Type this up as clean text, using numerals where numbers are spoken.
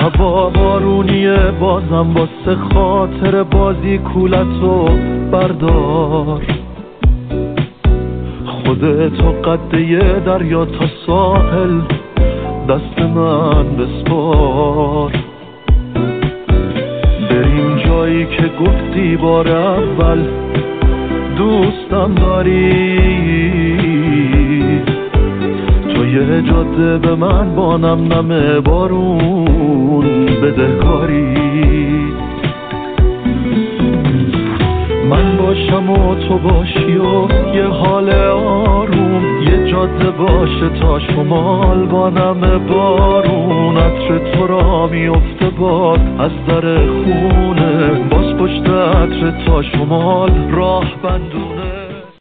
هوا بارونیه بازم واسه خاطر بازی کولتو بردار. خودتو قده دریا تا ساحل دست من بسپار. بریم جایی که گفتی بار اول دوستم داری. تو یه جاده به من با نم نم بارون بدهکاری. من باشم و تو باشی و یه حال آروم، یه جاده باشه تا شمال با نم بارون. عطر تو را میفته باد از در خونه، باز پشت عطر تا شمال راه بندونه.